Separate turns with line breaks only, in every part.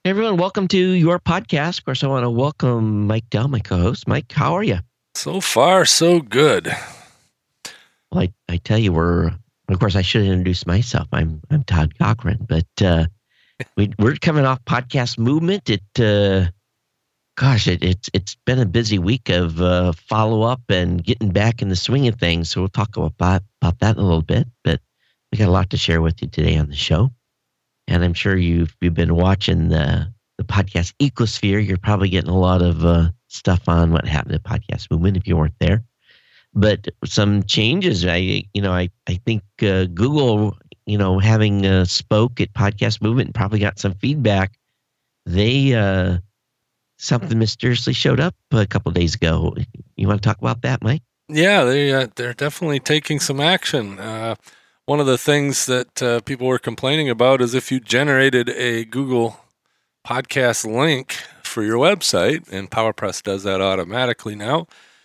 Hey everyone, welcome to your podcast. Of course, I want to welcome Mike Dell, my co-host. Mike, how are you?
So far, so good.
Well, I tell you, of course, I should introduce myself. I'm Todd Cochran, but we're coming off Podcast Movement. It's been a busy week of follow up and getting back in the swing of things. So we'll talk about that in a little bit. But we got a lot to share with you today on the show. And I'm sure you've been watching the podcast Ecosphere. You're probably getting a lot of stuff on what happened at Podcast Movement if you weren't there. But some changes. I think Google, having spoke at Podcast Movement and probably got some feedback. They something mysteriously showed up a couple of days ago. You want to talk about that, Mike?
Yeah, they're definitely taking some action. One of the things that people were complaining about is if you generated a Google podcast link for your website, and PowerPress does that automatically now,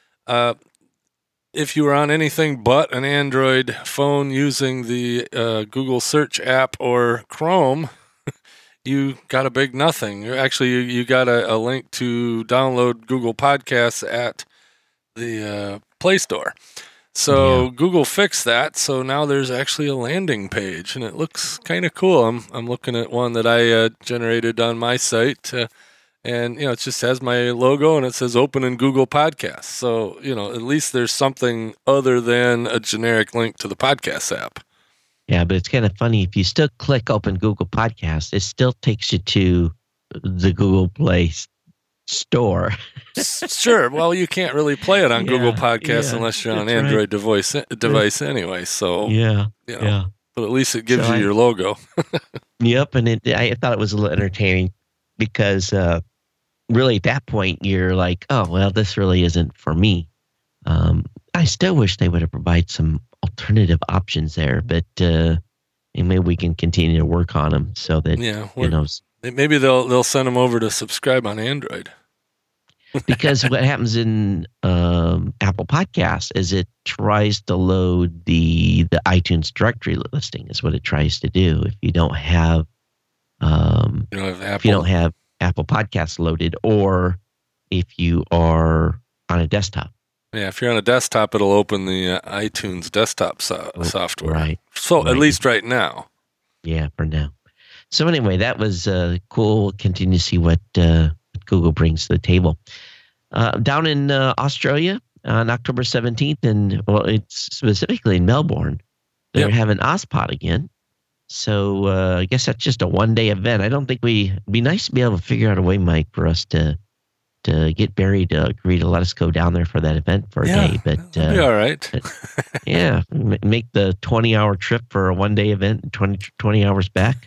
if you were on anything but an Android phone using the Google Search app or Chrome, you got a big nothing. You got a link to download Google Podcasts at the Play Store. So Google fixed that. So now there's actually a landing page, and it looks kind of cool. I'm looking at one that I generated on my site, and it just has my logo and it says "Open in Google Podcasts." So at least there's something other than a generic link to the podcast app.
Yeah, but it's kind of funny. If you still click Open Google Podcasts, it still takes you to the Google Play Store.
Sure. Well, you can't really play it on Google Podcasts unless you're on an Android device anyway. So but at least it gives you your logo.
Yep, and I thought it was a little entertaining because really at that point you're like, oh well, this really isn't for me. I still wish they would have provided some alternative options there, but maybe we can continue to work on them so that
maybe they'll send them over to subscribe on Android.
Because what happens in Apple Podcasts is it tries to load the iTunes directory listing is what it tries to do. If you don't have Apple Podcasts loaded, or if you are on a desktop.
Yeah, if you're on a desktop, it'll open the iTunes desktop software.
Right.
So at least right now.
Yeah, for now. So anyway, that was cool. We'll continue to see what Google brings to the table. Down in Australia on October 17th, and it's specifically in Melbourne, they're having OzPod again. So I guess that's just a one-day event. I don't think it'd be nice to be able to figure out a way, Mike, for us to get Barry to agree to let us go down there for that event for a day. But
that'd be all right.
Make the 20-hour trip for a one-day event and 20 hours back.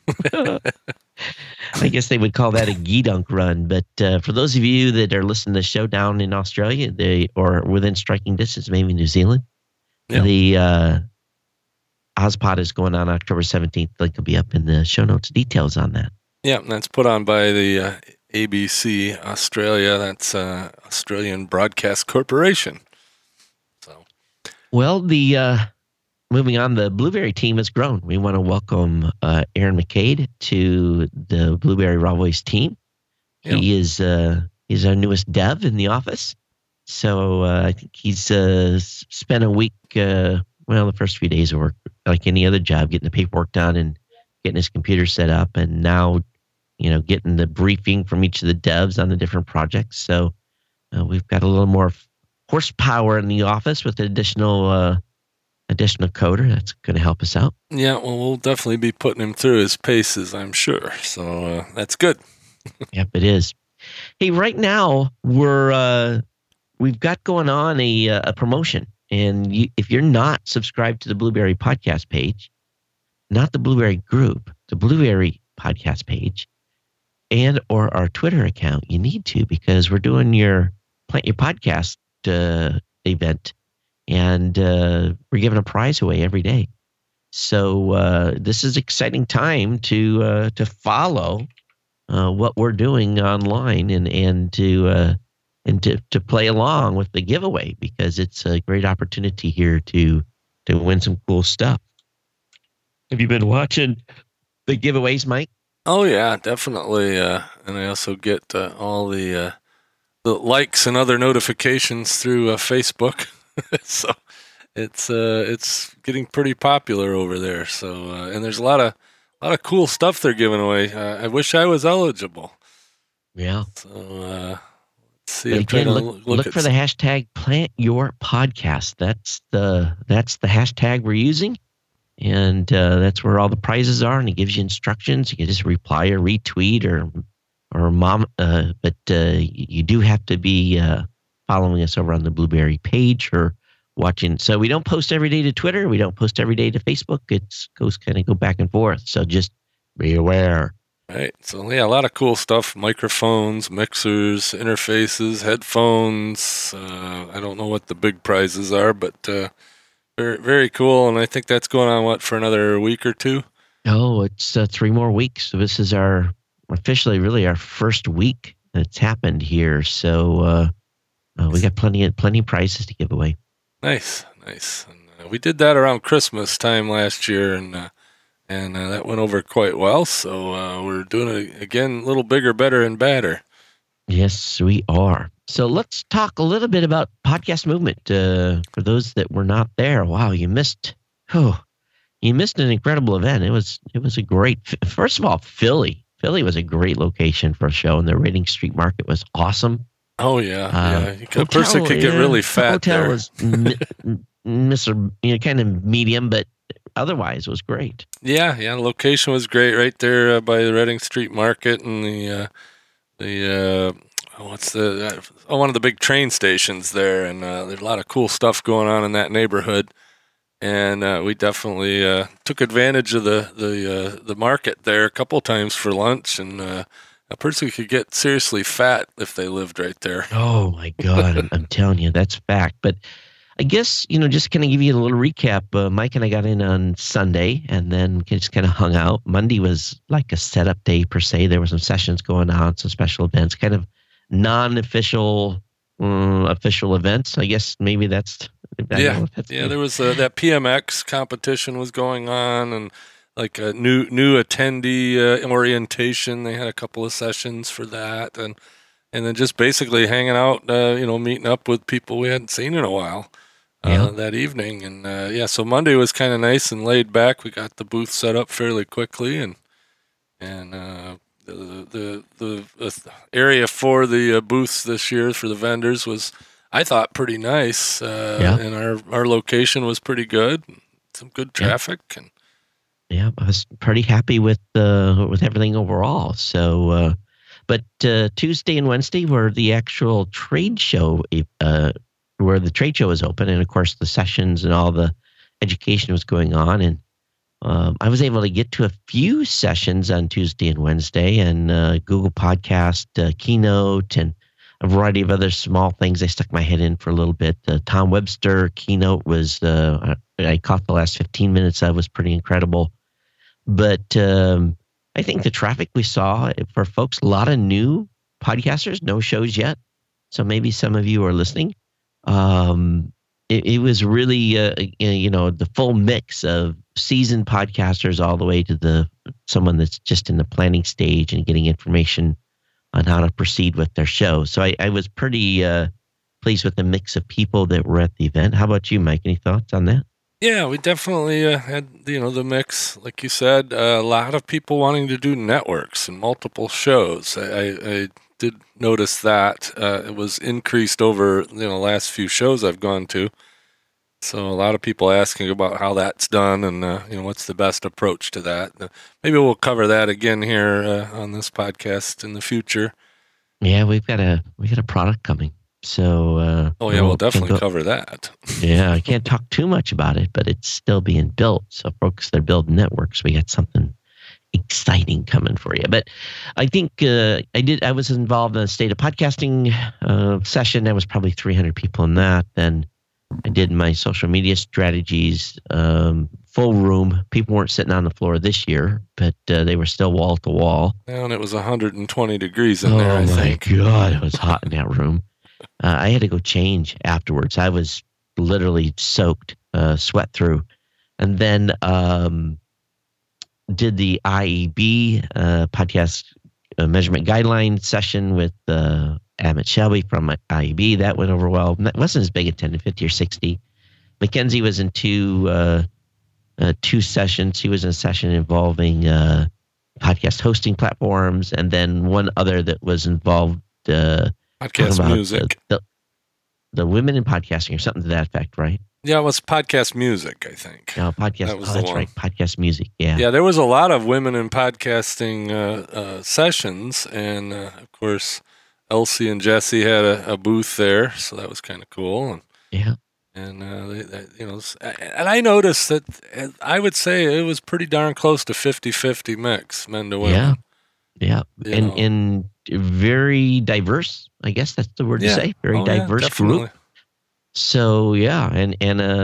I guess they would call that a Geedunk run. But for those of you that are listening to the show down in Australia, or within striking distance, maybe New Zealand, the OzPod is going on October 17th. Link will be up in the show notes. Details on that.
Yeah, that's put on by the ABC Australia. That's Australian Broadcast Corporation. So,
well, moving on, the Blueberry team has grown. We want to welcome Aaron McCade to the Blueberry Raw Voice team. Yeah. He's our newest dev in the office. So I think he's spent a week, the first few days of work, like any other job, getting the paperwork done and getting his computer set up, and now, getting the briefing from each of the devs on the different projects. So we've got a little more horsepower in the office with an additional coder. That's going to help us out.
Yeah, well, we'll definitely be putting him through his paces, I'm sure. So that's good.
Yep, it is. Hey, right now we've got going on a promotion, and if you're not subscribed to the Blueberry podcast page, not the Blueberry group, the Blueberry podcast page, and or our Twitter account, you need to, because we're doing your Plant Your Podcast event, and we're giving a prize away every day. So this is an exciting time to follow what we're doing online and to play along with the giveaway, because it's a great opportunity here to win some cool stuff. Have you been watching the giveaways, Mike?
Oh yeah, definitely. And I also get all the likes and other notifications through Facebook. So it's getting pretty popular over there. So and there's a lot of cool stuff they're giving away. I wish I was eligible.
Yeah.
So let's see.
But
I'm trying
again,
to
look
at
for the hashtag Plant Your Podcast. That's the hashtag we're using, and that's where all the prizes are. And it gives you instructions. You can just reply or retweet or mom. But you do have to be following us over on the Blueberry page or watching. So we don't post every day to Twitter. We don't post every day to Facebook. It goes kind of go back and forth. So just be aware.
Right. So yeah, a lot of cool stuff: microphones, mixers, interfaces, headphones. I don't know what the big prizes are, but very very cool. And I think that's going on for another week or two.
Oh, it's 3 more weeks. So this is officially really our first week that's happened here. So we got plenty of prizes to give away.
Nice. And, we did that around Christmas time last year, and that went over quite well. So we're doing it again, a little bigger, better, and badder.
Yes, we are. So let's talk a little bit about Podcast Movement. For those that were not there, wow, you missed an incredible event. It was a great. First of all, Philly was a great location for a show, and the Reading Street Market was awesome.
Oh yeah. A person could get really fat.
The hotel
there.
was kind of medium, but otherwise it was great.
Yeah. The location was great right there by the Reading Street Market and one of the big train stations there, and there's a lot of cool stuff going on in that neighborhood. And we definitely took advantage of the market there a couple times for lunch, and a person could get seriously fat if they lived right there.
Oh my God, I'm telling you, that's fact. But I guess, just kind of give you a little recap. Mike and I got in on Sunday and then just kind of hung out. Monday was like a setup day per se. There were some sessions going on, some special events, kind of non-official official events. I guess maybe that's...
Yeah. There was that PMX competition was going on, and like a new attendee orientation. They had a couple of sessions for that, and then just basically hanging out, meeting up with people we hadn't seen in a while that evening. And so Monday was kind of nice and laid back. We got the booth set up fairly quickly, and the area for the booths this year for the vendors was, I thought, pretty nice. And our location was pretty good. Some good traffic. And
yeah, I was pretty happy with everything overall. So, but Tuesday and Wednesday were the actual trade show, where the trade show was open, and of course the sessions and all the education was going on. And I was able to get to a few sessions on Tuesday and Wednesday, and Google Podcast, Keynote, and a variety of other small things I stuck my head in for a little bit. Tom Webster keynote was, I caught the last 15 minutes of, was pretty incredible. But I think the traffic we saw for folks, a lot of new podcasters, no shows yet. So maybe some of you are listening. It was really, the full mix of seasoned podcasters all the way to someone that's just in the planning stage and getting information on how to proceed with their show. So I was pretty pleased with the mix of people that were at the event. How about you, Mike? Any thoughts on that?
Yeah, we definitely had the mix, like you said. A lot of people wanting to do networks and multiple shows. I did notice that it was increased over the last few shows I've gone to. So a lot of people asking about how that's done and what's the best approach to that. Maybe we'll cover that again here on this podcast in the future.
Yeah, we got a product coming. So
we'll definitely cover that.
Yeah, I can't talk too much about it, but it's still being built. So folks that are building networks, we got something exciting coming for you. But I think I was involved in a State of Podcasting session. There was probably 300 people in that. Then I did my social media strategies, full room. People weren't sitting on the floor this year, but they were still wall to wall.
And it was 120 degrees in there, I think.
Oh my God, it was hot in that room. I had to go change afterwards. I was literally soaked, sweat through. And then did the IEB podcast measurement guideline session with Amit Shelby from IEB. That went over well. That wasn't as big at 10 to 50 or 60. Mackenzie was in two sessions. He was in a session involving podcast hosting platforms, and then one other that was involved
podcast music.
The women in podcasting or something to that effect, right?
Yeah, it was podcast music, I think.
No, podcast.
That was
that's
one.
right. Podcast music. Yeah.
Yeah, there was a lot of women in podcasting sessions, and of course, Elsie and Jesse had a booth there, so that was kind of cool. And,
yeah.
And and I noticed that I would say it was pretty darn close to 50-50 mix, men to women.
Yeah. And very diverse. I guess that's the word to say. Very diverse group. So yeah, and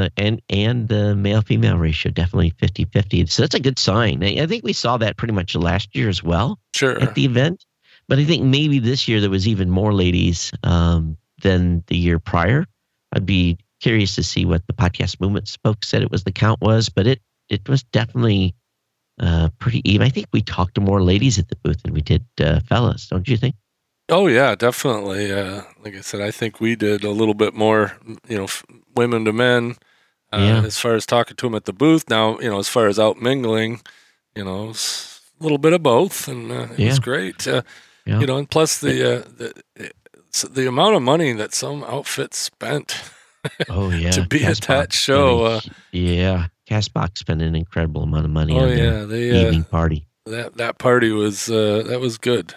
the male female ratio definitely 50-50. So that's a good sign. I think we saw that pretty much last year as well.
Sure.
At the event, but I think maybe this year there was even more ladies than the year prior. I'd be curious to see what the podcast movement folks said the count was, but it was definitely pretty even. I think we talked to more ladies at the booth than we did fellas, don't you think?
Oh yeah, definitely. Like I said, I think we did a little bit more, women to men, as far as talking to them at the booth. Now, as far as out mingling, it's a little bit of both, and it was great. And plus the amount of money that some outfits spent. To be at that show.
Castbox spent an incredible amount of money on their evening party.
That party was that was good.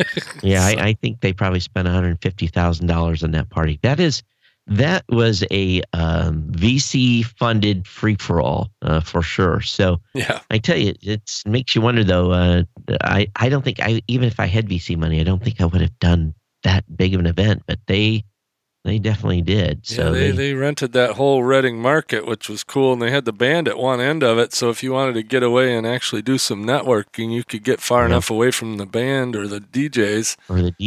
I think they probably spent $150,000 on that party. That was a VC funded free for all for sure. So I tell you, it makes you wonder though. I don't think even if I had VC money, I don't think I would have done that big of an event. But they definitely did. So
they rented that whole Reading market, which was cool, and they had the band at one end of it. So if you wanted to get away and actually do some networking, you could get far enough away from the band or the DJs,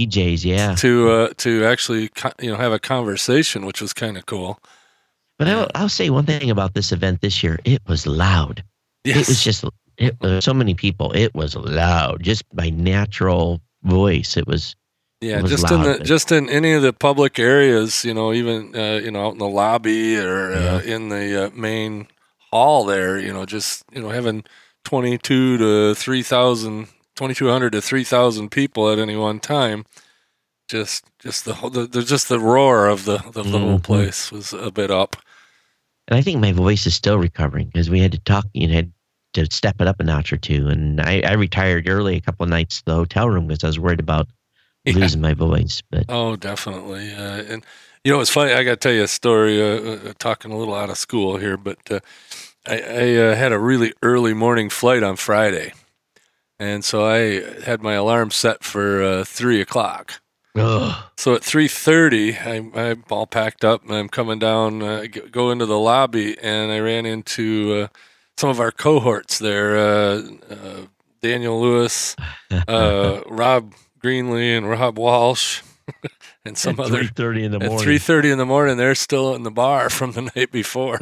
to actually have a conversation, which was kind of cool.
But I'll say one thing about this event this year: it was loud.
Yes.
It was so many people. It was loud, just by natural voice. It was.
Yeah, just in any of the public areas, even out in the lobby or in the main hall there, having 2,200 to 3,000 people at any one time, just the roar of the whole place was a bit up.
And I think my voice is still recovering because we had to talk. Had to step it up a notch or two, and I retired early a couple of nights to the hotel room because I was worried about losing my voice. But
definitely. And it's funny. I got to tell you a story. Talking a little out of school here, but I had a really early morning flight on Friday, and so I had my alarm set for 3:00. So at 3:30, I'm all packed up and I'm coming down, go into the lobby, and I ran into some of our cohorts there, Daniel Lewis, Rob Greenlee and Rob Walsh, and some
at
other
3:30 in the morning.
At 3:30 in the morning, they're still in the bar from the night before.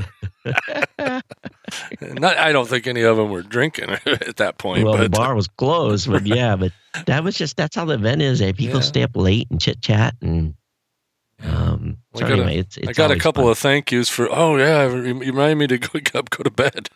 I don't think any of them were drinking at that point.
Well, the bar was closed, but that's how the event is. People stay up late and chit chat, and anyway, I
got a couple of thank yous for. Oh yeah, you remind me to go to bed.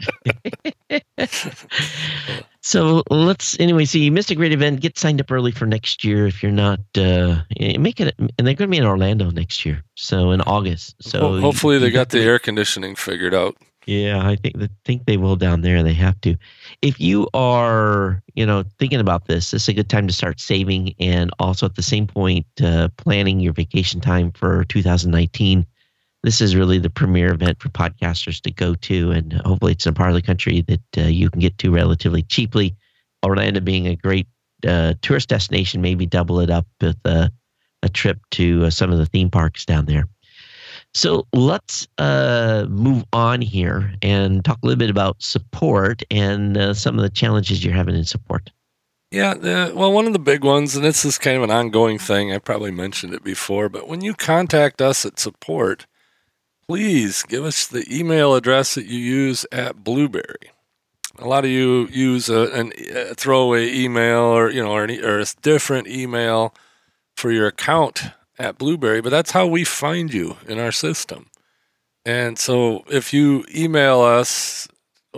So so you missed a great event. Get signed up early for next year if you're not. Make it, and they're going to be in Orlando next year, so in August. So
hopefully they got the air conditioning figured out.
Yeah, I think they will down there. They have to. If you are, thinking about this is a good time to start saving, and also at the same point planning your vacation time for 2019. This is really the premier event for podcasters to go to, and hopefully it's in a part of the country that you can get to relatively cheaply. Orlando being a great tourist destination, maybe double it up with a trip to some of the theme parks down there. So let's move on here and talk a little bit about support and some of the challenges you're having in support.
Yeah, well, one of the big ones, and this is kind of an ongoing thing, I probably mentioned it before, but when you contact us at support, please give us the email address that you use at Blueberry. A lot of you use a throwaway email or a different email for your account at Blueberry, but that's how we find you in our system. And so if you email us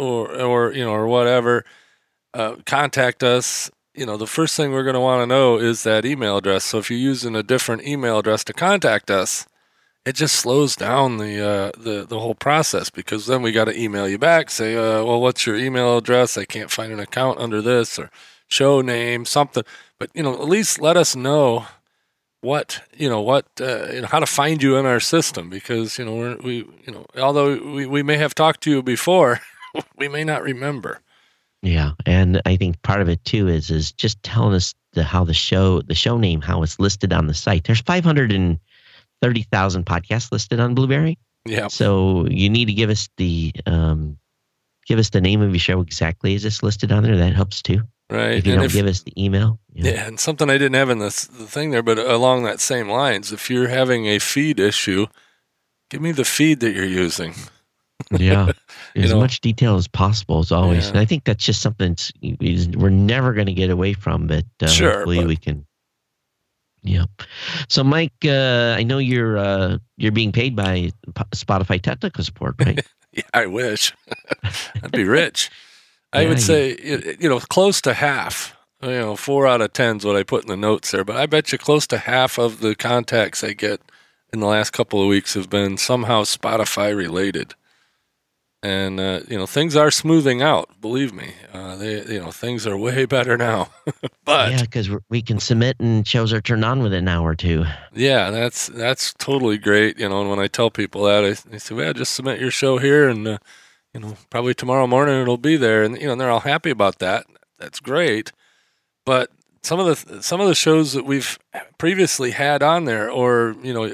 or whatever, contact us. The first thing we're going to want to know is that email address. So if you're using a different email address to contact us, it just slows down the whole process, because then we got to email you back, say, well, what's your email address? I can't find an account under this, or show name, something. But at least let us know how to find you in our system, because although we may have talked to you before, we may not remember.
Yeah, and I think part of it too is just telling us how the show name, how it's listed on the site. There's 530,000 podcasts listed on Blueberry.
Yeah.
So you need to give us the name of your show exactly as it's listed on there. That helps too.
Right.
If you don't give us the email.
Yeah, and something I didn't have in the thing there, but along that same lines, if you're having a feed issue, give me the feed that you're using.
Yeah. As much detail as possible, as always.
Yeah.
And I think that's just something we're never going to get away from, but hopefully we can. Yeah. So, Mike, I know you're being paid by Spotify technical support, right?
Yeah, I wish. I'd be rich. I would say, close to half. 4 out of 10 is what I put in the notes there. But I bet you close to half of the contacts I get in the last couple of weeks have been somehow Spotify related. And things are smoothing out. Believe me, things are way better now. But
yeah, because we can submit and shows are turned on within an hour or two.
Yeah, that's totally great. And when I tell people that, I say, well, just submit your show here, and probably tomorrow morning it'll be there, and they're all happy about that. That's great. But some of the shows that we've previously had on there, or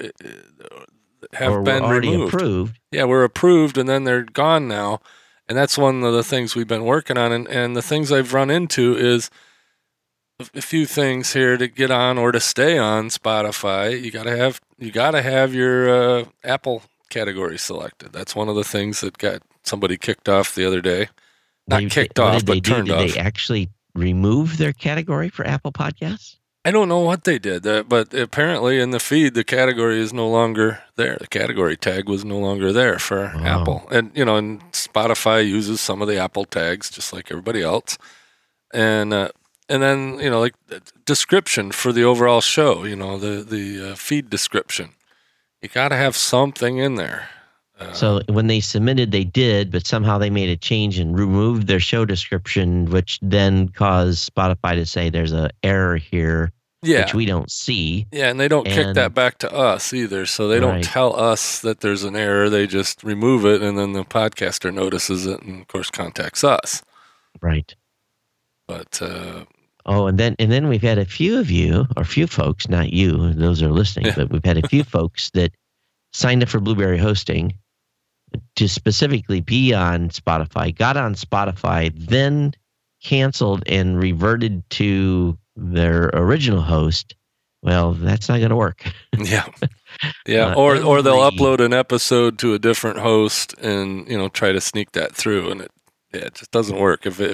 have been
already
removed.
Approved.
Yeah, we're approved, and then they're gone now. And that's one of the things we've been working on. And the things I've run into is a few things here to get on or to stay on Spotify. You gotta have your Apple category selected. That's one of the things that got somebody kicked off the other day. Not kicked off, but turned off.
Did they actually remove their category for Apple Podcasts?
I don't know what they did, but apparently in the feed, the category is no longer there. The category tag was no longer there for Apple. And, and Spotify uses some of the Apple tags just like everybody else. And then, like description for the overall show, the feed description. You got to have something in there.
So when they submitted, they did, but somehow they made a change and removed their show description, which then caused Spotify to say there's an error here, which we don't see.
Yeah, and they don't kick that back to us either. So they don't tell us that there's an error. They just remove it, and then the podcaster notices it and, of course, contacts us.
Right.
But
and then we've had a few of you, or few folks, not you, those are listening, but we've had a few folks that signed up for Blueberry hosting to specifically be on Spotify, got on Spotify, then canceled and reverted to their original host. Well, that's not going to work.
Yeah. Or they'll upload an episode to a different host and, try to sneak that through. And it just doesn't work. If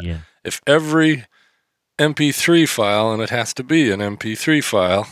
every MP3 file, and it has to be an MP3 file,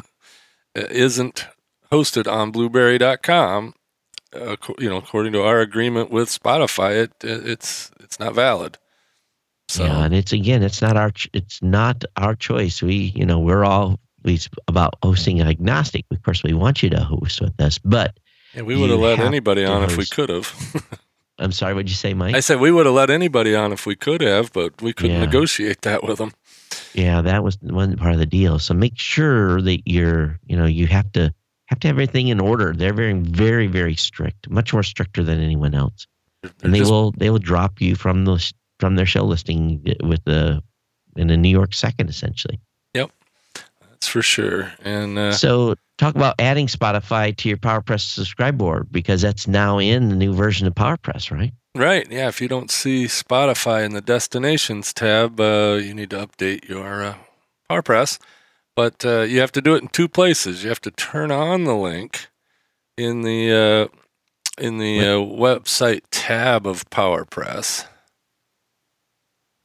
isn't hosted on blueberry.com, according to our agreement with Spotify, it's not valid. So
and it's not our choice. We're all about hosting agnostic. Of course, we want you to host with us, but
we would have let anybody on if we could have.
I'm sorry, what'd you say, Mike?
I said we would have let anybody on if we could have, but we couldn't negotiate that with them.
Yeah, that was one part of the deal. So make sure that you have to have everything in order. They're very, very, very strict, much more stricter than anyone else. And they will drop you from their show listing in a New York second, essentially.
Yep, that's for sure. And
so talk about adding Spotify to your PowerPress subscribe board, because that's now in the new version of PowerPress, right?
Right. Yeah. If you don't see Spotify in the Destinations tab, you need to update your PowerPress. But you have to do it in two places. You have to turn on the link in the website tab of PowerPress.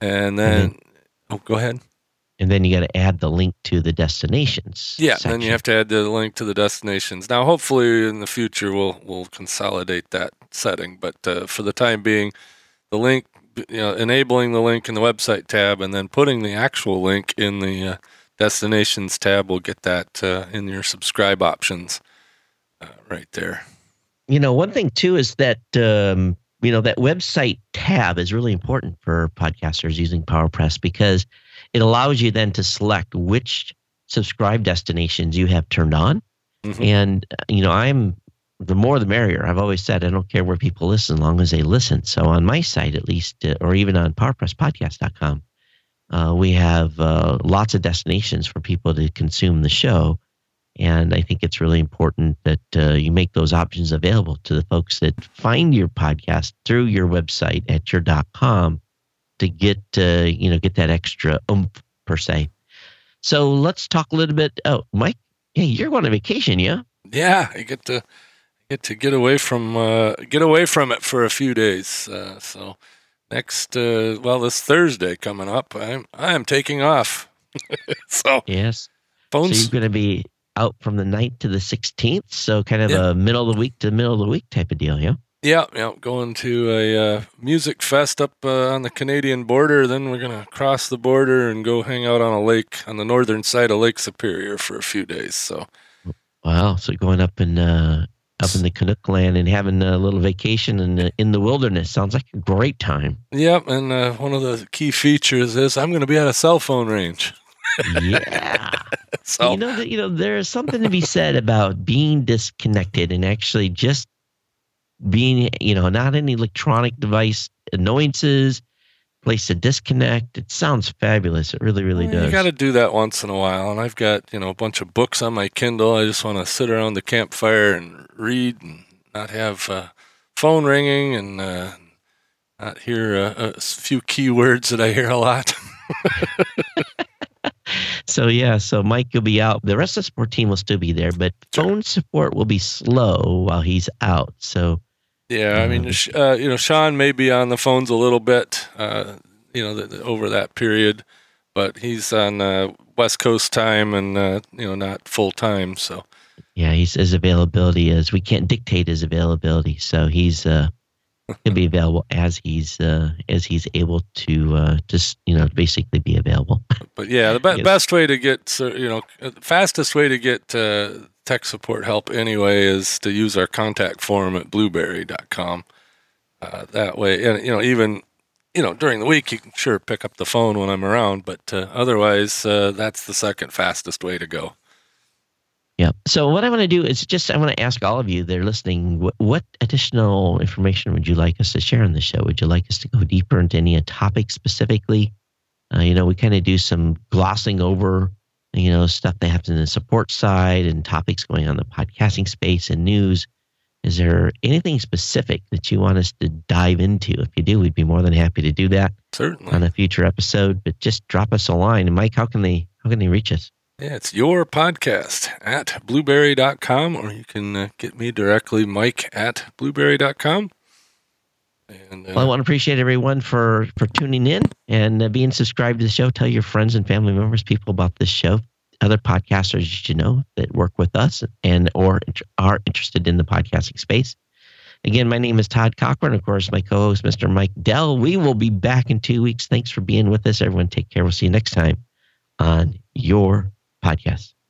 And then, go ahead.
And then you got to add the link to the destinations.
Yeah,
section.
then you have to add the link to the destinations. Now, hopefully in the future we'll consolidate that setting. But for the time being, the link, enabling the link in the website tab and then putting the actual link in the destinations tab will get that in your subscribe options right there.
One thing too is that that website tab is really important for podcasters using PowerPress because it allows you then to select which subscribe destinations you have turned on. Mm-hmm. And, I'm the more the merrier. I've always said I don't care where people listen as long as they listen. So on my site, at least, or even on PowerPressPodcast.com, we have lots of destinations for people to consume the show. And I think it's really important that you make those options available to the folks that find your podcast through your website at your.com to get that extra oomph per se. So let's talk a little bit. Oh, Mike, hey, you're going on vacation, yeah?
Yeah, I get to get away from it for a few days. So next, this Thursday coming up, I am taking off. So
yes, so you're going to be out from the 9th to the 16th, so kind of a middle of the week to middle of the week type of deal, yeah?
Yeah, going to a music fest up on the Canadian border. Then we're going to cross the border and go hang out on a lake on the northern side of Lake Superior for a few days. So,
wow! So going up in the Canuck land and having a little vacation in the wilderness sounds like a great time.
Yep, and one of the key features is I'm going to be at a cell phone range.
Yeah. So there's something to be said about being disconnected and actually just being, not any electronic device annoyances, place to disconnect. It sounds fabulous. It really, really does.
You got to do that once in a while. And I've got, a bunch of books on my Kindle. I just want to sit around the campfire and read and not have phone ringing and not hear a few keywords that I hear a lot.
So Mike will be out. The rest of the support team will still be there, but phone support will be slow while he's out. So,
yeah, I mean, Sean may be on the phones a little bit, over that period, but he's on West Coast time and not full time. So,
yeah, his availability is we can't dictate his availability, so he's he'll be available as he's able to just basically be available.
But yeah, the best way to get fastest way to get tech support help anyway is to use our contact form at blueberry.com. That way, and even during the week you can sure pick up the phone when I'm around, but otherwise that's the second fastest way to go.
Yeah. So what I want to do is I want to ask all of you that are listening, what additional information would you like us to share on the show? Would you like us to go deeper into any topic specifically? We kind of do some glossing over, stuff that happens in the support side and topics going on in the podcasting space and news. Is there anything specific that you want us to dive into? If you do, we'd be more than happy to do that.
Certainly.
On a future episode. But just drop us a line. And Mike, how can they reach us?
Yeah, it's your podcast at blueberry.com, or you can get me directly, Mike at blueberry.com. And,
I want to appreciate everyone for tuning in and being subscribed to the show. Tell your friends and family members, people about this show, other podcasters that work with us and or are interested in the podcasting space. Again, my name is Todd Cochran. Of course, my co-host, Mr. Mike Dell. We will be back in 2 weeks. Thanks for being with us. Everyone take care. We'll see you next time on your podcast.